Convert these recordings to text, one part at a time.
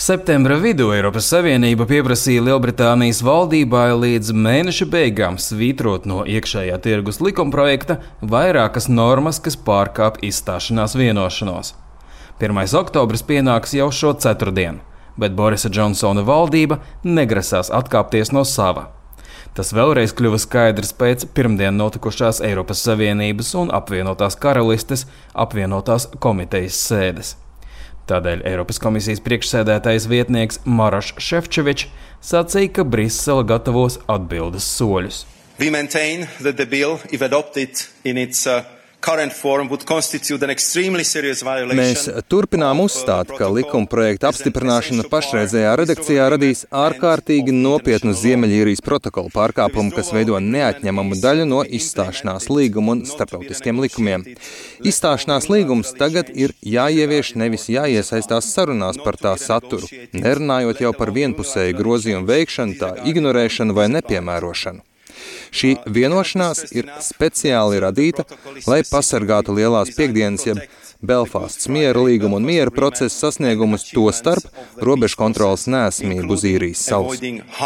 Septembra vidū Eiropas Savienība pieprasīja Lielbritānijas valdībai līdz mēneša beigām svītrot no iekšējā tirgus likumprojekta vairākas normas, kas pārkāpj izstāšanās vienošanos. 1. oktobris pienāks jau šo ceturtdienu, bet Borisa Džonsona valdība negrasās atkāpties no sava. Tas vēlreiz kļuva skaidrs pēc pirmdien notikušās Eiropas Savienības un apvienotās karalistes apvienotās komitejas sēdes. Tādēļ Eiropas komisijas priekšsēdētājas vietnieks Marošs Šefčovičs sacīja, ka Brisele gatavos atbildes soļus. We maintain that the bill, if adopted in its current form, would constitute an extremely serious violation. Mēs turpinām uzstāt, ka likuma projekta apstiprināšana pašreizējā redakcijā radīs ārkārtīgi nopietnu Ziemeļīrijas protokolu pārkāpumu, kas veido neatņemamu daļu no izstāšanās līguma un starptautiskiem likumiem. Izstāšanās līgums tagad ir jāievieš, nevis jāiesaistās sarunās par tā saturu, nerunājot jau par vienpusēju grozījumu veikšanu, tā ignorēšanu vai nepiemērošanu. Šī vienošanās ir speciāli radīta, lai pasargātu Lielās piekdienas, jeb Belfasts miera līguma un miera procesa sasniegumus, tostarp robežu kontroles neesamību uz Īrijas salas.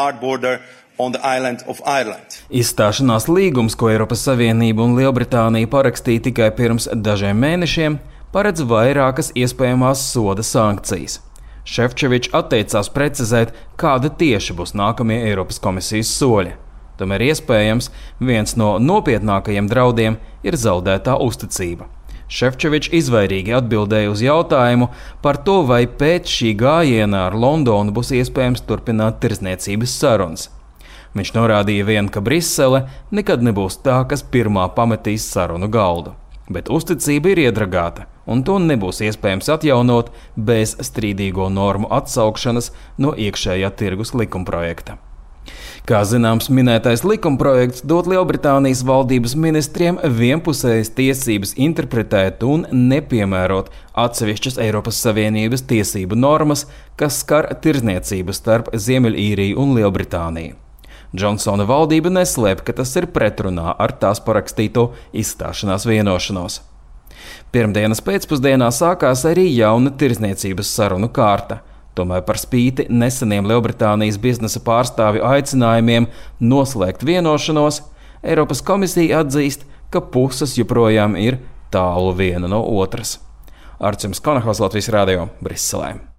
Izstāšanās līgums, ko Eiropas Savienība un Lielbritānija parakstīja tikai pirms dažiem mēnešiem, paredz vairākas iespējamās soda sankcijas. Šefčovičs atteicās precizēt, kāda tieši būs nākamie Eiropas komisijas soļi. Tomēr iespējams, viens no nopietnākajiem draudiem ir zaudētā uzticība. Šefčovičs izvairīgi atbildēja uz jautājumu par to, vai pēc šī gājiena ar Londonu būs iespējams turpināt tirdzniecības sarunas. Viņš norādīja vien, ka Brisele nekad nebūs tā, kas pirmā pametīs sarunu galdu. Bet uzticība ir iedragāta, un to nebūs iespējams atjaunot bez strīdīgo normu atsaukšanas no iekšējā tirgus likumprojekta. Kā zināms, minētais likumprojekts dod Lielbritānijas valdības ministriem vienpusējas tiesības interpretēt un nepiemērot atsevišķas Eiropas Savienības tiesību normas, kas skar tirdzniecību starp Ziemeļīriju un Lielbritāniju. Džonsona valdība neslēp, ka tas ir pretrunā ar tās parakstīto izstāšanās vienošanos. Pirmdienas pēcpusdienā sākās arī jauna tirdzniecības sarunu kārta. Tomēr par spīti neseniem Lielbritānijas biznesa pārstāvju aicinājumiem noslēgt vienošanos, Eiropas komisija atzīst, ka puses joprojām ir tālu viena no otras. Arčuns Konahaus, Latvijas Radio, Briselē.